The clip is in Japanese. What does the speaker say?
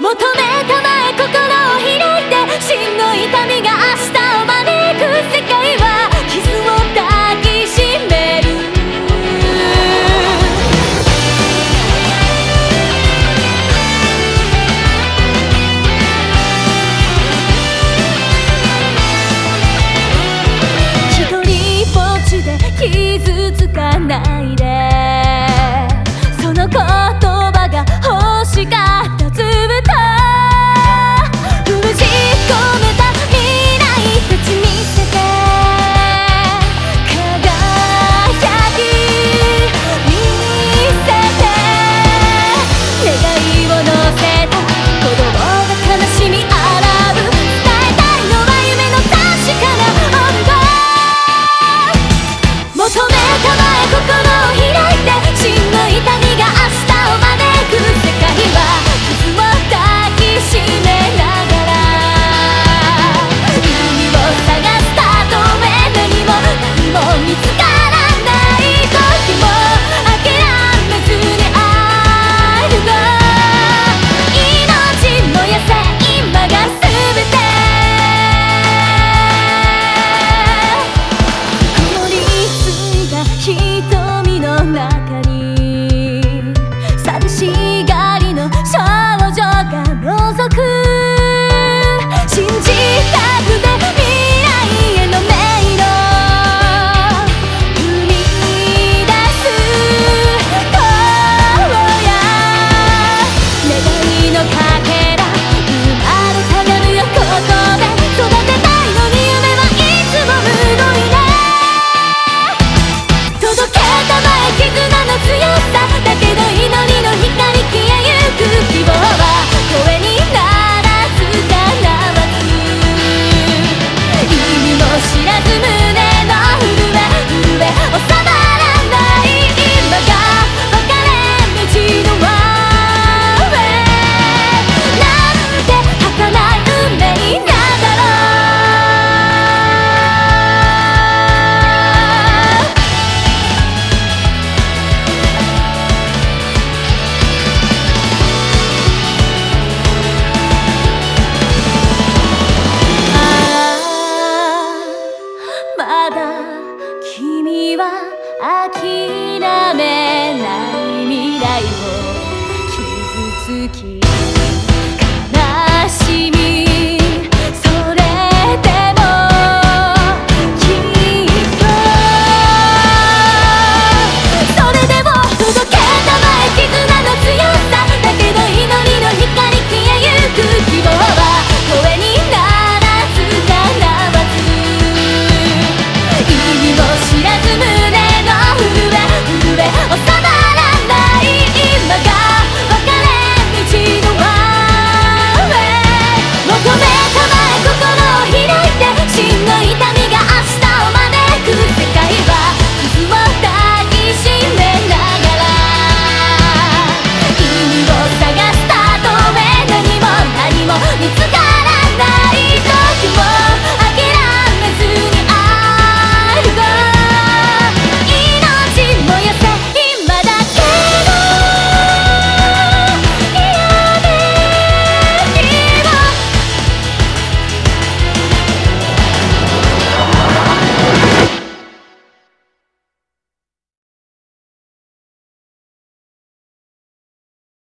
求めたまえ心を開いて、真の痛みが明日を招く。世界は傷を抱きしめる。一人ぼっちで傷つかないで、その言葉が欲しかったずっと封じ込めた未来たち見せて、輝き見せて、願いを乗せた鼓動が悲しみ洗う。伝えたいのは夢の確かな温度。求めたまえ心を開いて、真の痛みが明日を招く。世界は傷を抱きしめながら、意味を探すたとえ何も見つからない時も諦めずにあるの。命燃やせ今が全て。凍りついた瞳の中に寂しがりの少女が覗く。信じたくて未来への迷路踏み出す声や、願いのかけら生まれたがるよここで。育てたいのに夢はいつも無理ね。届けたまえ絆の強さだけど、祈りの光消えゆく。希望は声にならず叶わず、意味も知らず胸の震え収まらない。今が分かれ道のワンウェイなんて儚い運命なんだろう。まだ君は諦めない未来を傷つき